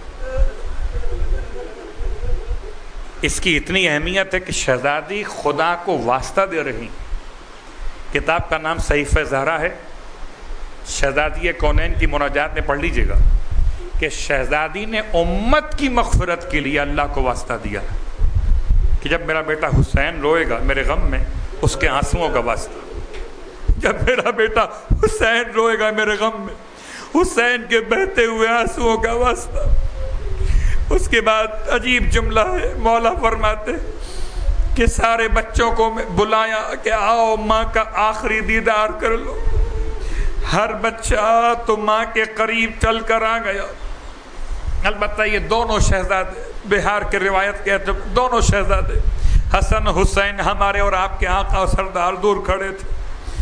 اس کی اتنی اہمیت ہے کہ شہزادی خدا کو واسطہ دے رہی. کتاب کا نام صحیفہ زہرا ہے. شہزادی کونین کی مناجات میں پڑھ لیجئے گا کہ شہزادی نے امت کی مغفرت کے لیے اللہ کو واسطہ دیا کہ جب میرا بیٹا حسین روئے گا میرے غم میں، اس کے آنسوؤں کا واسطہ. جب میرا بیٹا حسین روئے گا میرے غم میں، حسین کے بہتے ہوئے آنسوؤں کا واسطہ. اس کے بعد عجیب جملہ ہے، مولا فرماتے کہ سارے بچوں کو بلایا کہ آؤ ماں کا آخری دیدار کر لو. ہر بچہ تو ماں کے قریب چل کر آ گیا. البتہ یہ دونوں شہزادے، بہار کے روایت کے دونوں شہزادے حسن حسین ہمارے اور آپ کے آقا و سردار دور کھڑے تھے.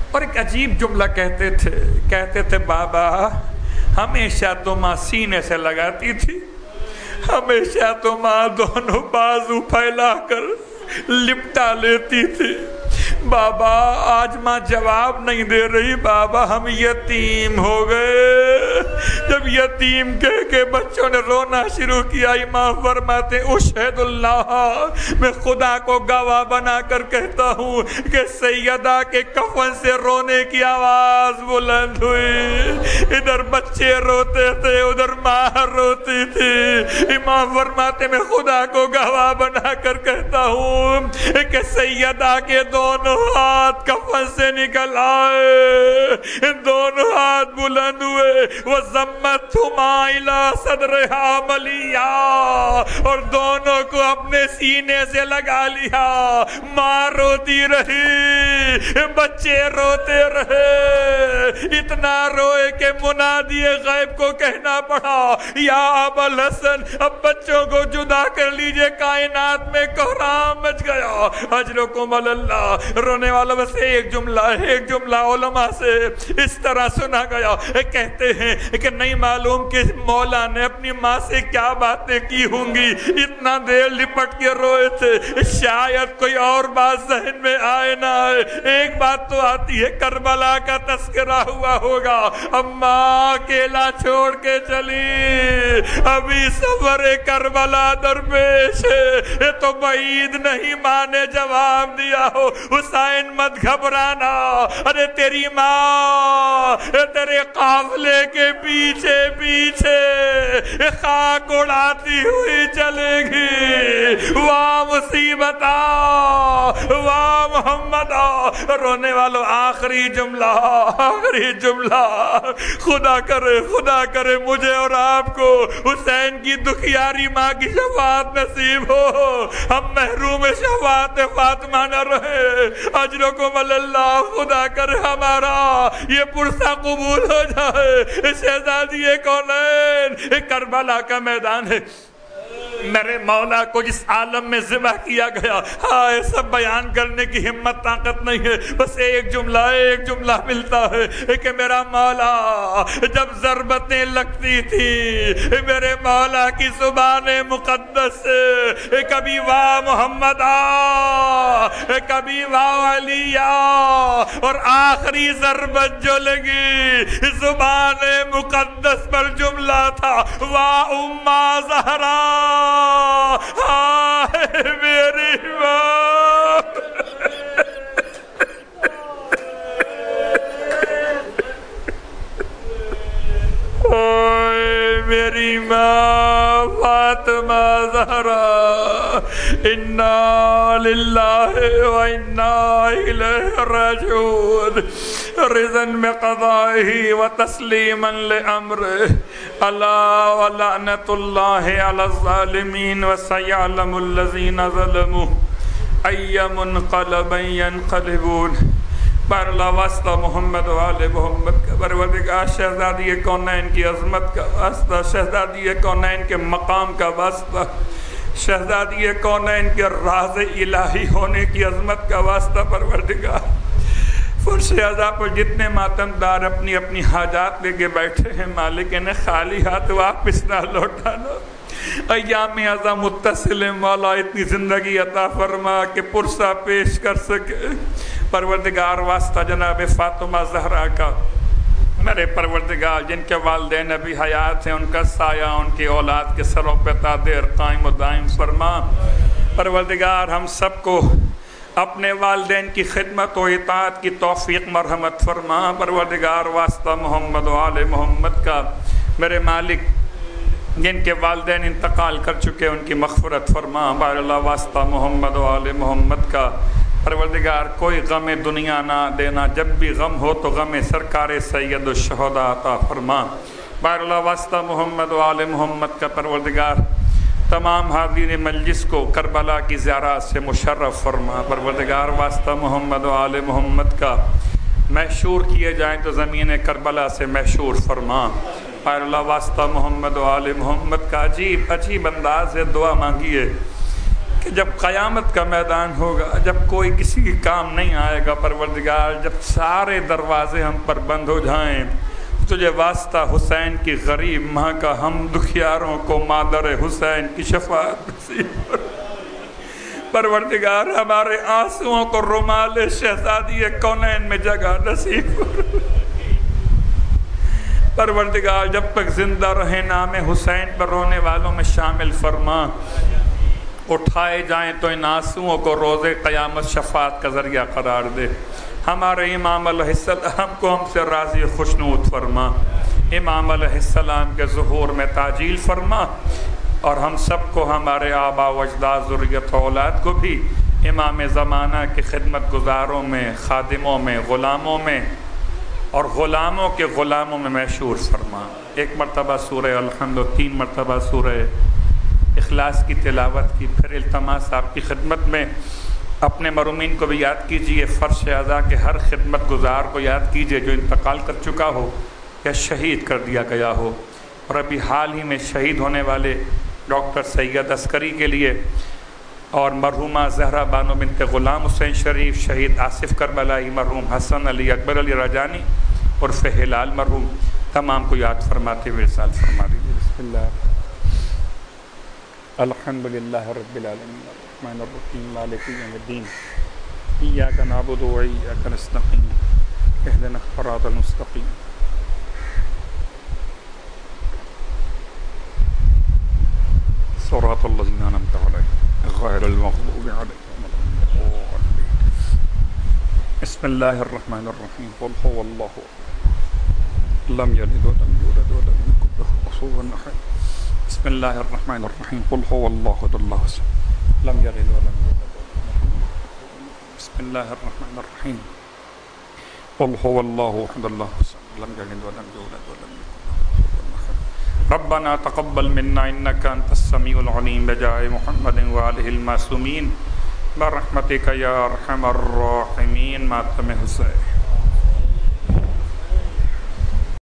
اور ایک عجیب جملہ کہتے تھے بابا ہمیشہ تو ماں سینے سے لگاتی تھی، ہمیشہ تو ماں دونوں بازو پھیلا کر لپٹا لیتی تھی، بابا آج ماں جواب نہیں دے رہی، بابا ہم یتیم ہو گئے۔ جب یتیم کہہ کے بچوں نے رونا شروع کیا، امام فرماتے اشہد اللہ، میں خدا کو گواہ بنا کر کہتا ہوں کہ سیدہ کے کفن سے رونے کی آواز بلند ہوئی، ادھر بچے روتے تھے ادھر ماں روتی تھی۔ امام فرماتے میں خدا کو گواہ بنا کر کہتا ہوں کہ سیدہ کے دونوں ہاتھ کفن سے نکل آئے، دونوں ہاتھ بلند ہوئے، وَزَمَّتْهُمَا إِلَىٰ صَدْرِهَا مَلِيًّا، اور دونوں کو اپنے سینے سے لگا لیا۔ ماں روتی رہی، بچے روتے رہے، اتنا روئے کہ منادی غیب کو کہنا پڑا یا ابا الحسن اب بچوں کو جدا کر لیجئے، کائنات میں کوہرام مچ گیا۔ اجرکم اللہ۔ رونے والا بس ایک جملہ علماء سے اس طرح سنا گیا، کہتے ہیں کہ نہیں معلوم کہ مولا نے اپنی ماں سے کیا باتیں کی ہوں گی، اتنا دیر لپٹ کے روئے تھے، شاید کوئی اور بات ذہن میں آئے نہ آئے۔ ایک بات تو آتی ہے، کربلا کا تذکرہ ہوا ہوگا، اماں اکیلا چھوڑ کے چلی، ابھی سفر کربلا درپیش ہے، یہ تو بعید نہیں ماں نے جواب دیا ہو حسین مت گھبرانا، ارے تیری ماں تیرے قافلے کے پیچھے پیچھے خاک اڑاتی ہوئی چلے گی، واہ مصیبت واہ محمد۔ رونے والوں آخری جملہ خدا کرے مجھے اور آپ کو حسین کی دکھیاری ماں کی شفاعت نصیب ہو، ہم محروم شفاعت فاطمہ نہ رہے۔ اجرکم اللہ، خدا کرے ہمارا یہ پرسہ قبول ہو جائے۔ شہزادی کونین، کربلا کا میدان ہے، میرے مولا کو جس عالم میں ذبح کیا گیا، ہائے سب بیان کرنے کی ہمت طاقت نہیں ہے، بس ایک جملہ ملتا ہے کہ میرا مولا جب ضربتیں لگتی تھی، میرے مولا کی زبان مقدس سے کبھی واہ محمد کبھی واہ علی، اور آخری ضربت جو لگی زبان مقدس پر جملہ تھا واہ امّا زہرا، میری ماں۔ میری ماں فاطمہ زہرا، انا للہ و انا الیہ راجعون، رضا بقضائہ و تسلیما لامرہ، الا ولعنۃ اللہ علی الظالمین وسیعلم الذین ظلموا ای منقلب ینقلبون۔ بار اللہ واسطہ محمد و آل محمد کا، پروردگار شہزادی کونین کی عظمت کا واسطہ، شہزادی کونین کے مقام کا واسطہ، شہزادی کونین کے راز الہی ہونے کی عظمت کا واسطہ، پروردگار فرش اعضاء پر جتنے ماتمدار اپنی اپنی حاجات لے کے بیٹھے ہیں، مالک نے خالی ہاتھ واپس نہ لوٹانا۔ ایام اعضاء متصل مولا اتنی زندگی عطا فرما کہ پرسہ پیش کر سکے، پروردگار واسطہ جناب فاطمہ زہرا کا، میرے پروردگار جن کے والدین ابھی حیات ہیں ان کا سایہ ان کی اولاد کے سروں پہ تا دیر قائم و دائم فرما۔ پروردگار ہم سب کو اپنے والدین کی خدمت و اطاعت کی توفیق مرحمت فرما، پروردگار واسطہ محمد و آل محمد کا، میرے مالک جن کے والدین انتقال کر چکے ان کی مغفرت فرما، بار اللہ واسطہ محمد و آل محمد کا، پروردگار کوئی غم دنیا نہ دینا، جب بھی غم ہو تو غم سرکار سید الشہداء عطا فرما، بار اللہ واسطہ محمد و آل محمد کا، پروردگار تمام حاضرین مجلس کو کربلا کی زیارات سے مشرف فرما، پروردگار واسطہ محمد و آل محمد کا، محشور کیے جائیں تو زمین کربلا سے محشور فرما، بار اللہ واسطہ محمد و آل محمد کا۔ عجیب انداز سے دعا مانگیے کہ جب قیامت کا میدان ہوگا، جب کوئی کسی کی کام نہیں آئے گا پروردگار، جب سارے دروازے ہم پر بند ہو جائیں، تجھے واسطہ حسین کی غریب ماں کا ہم دکھیاروں کو مادر حسین کی شفاعت نصیب پروردگار ہمارے آنسوؤں کو رومال شہزادی کونین میں جگہ نصیب پروردگار جب تک زندہ رہے نام حسین پر رونے والوں میں شامل فرما، اٹھائے جائیں تو ان آنسوؤں کو روز قیامت شفاعت کا ذریعہ قرار دے۔ ہمارے امام علیہ السلام کو ہم سے راضی خوشنود فرما، امام علیہ السلام کے ظہور میں تعجیل فرما، اور ہم سب کو، ہمارے آبا و اجداد، ذریت و اولاد کو بھی امام زمانہ کے خدمت گزاروں میں، خادموں میں، غلاموں میں اور غلاموں کے غلاموں میں محشور فرما۔ ایک مرتبہ سورہ الحمد و 3 مرتبہ سورہ اخلاص کی تلاوت کی، پھر التماس آپ کی خدمت میں اپنے مرحومین کو بھی یاد کیجئے، فرش اعضاء کے ہر خدمت گزار کو یاد کیجئے جو انتقال کر چکا ہو یا شہید کر دیا گیا ہو، اور ابھی حال ہی میں شہید ہونے والے ڈاکٹر سید عسکری کے لیے، اور مرحومہ زہرا بانو بنت غلام حسین شریف، شہید آصف کربلائی، مرحوم حسن علی اکبر علی رجانی عرف ہلال مرحوم، تمام کو یاد فرماتے ہوئے ارسال فرما دیجیے۔ بسم اللہ الحمدللہ رب العالمین الرحمن الرحیم مالک یوم الدین ایاک نعبد و ایاک نستعین اہدنا الصراط المستقیم صراط الذین انعمت علیہم غیر المغضوب علیہم ولا الضالین۔ بسم اللہ الرحمن الرحیم قل هو اللہ لم یلد ولم یولد ولم یکن له کفوا احد۔ بسم اللہ الرحمن الرحیم قل هو اللہ احد اللہ الصمد لم یلد ولم یولد ولم یکن له کفوا احد۔ بسم اللہ الرحمن الرحیم قل هو اللہ احد اللہ الصمد لم یلد ولم یولد ولم یکن له کفوا احد۔ ربنا تقبل منا انك انت السميع العليم بجاه محمد وآله المعصومين برحمتك يا ارحم الراحمين۔ ماتم حسین۔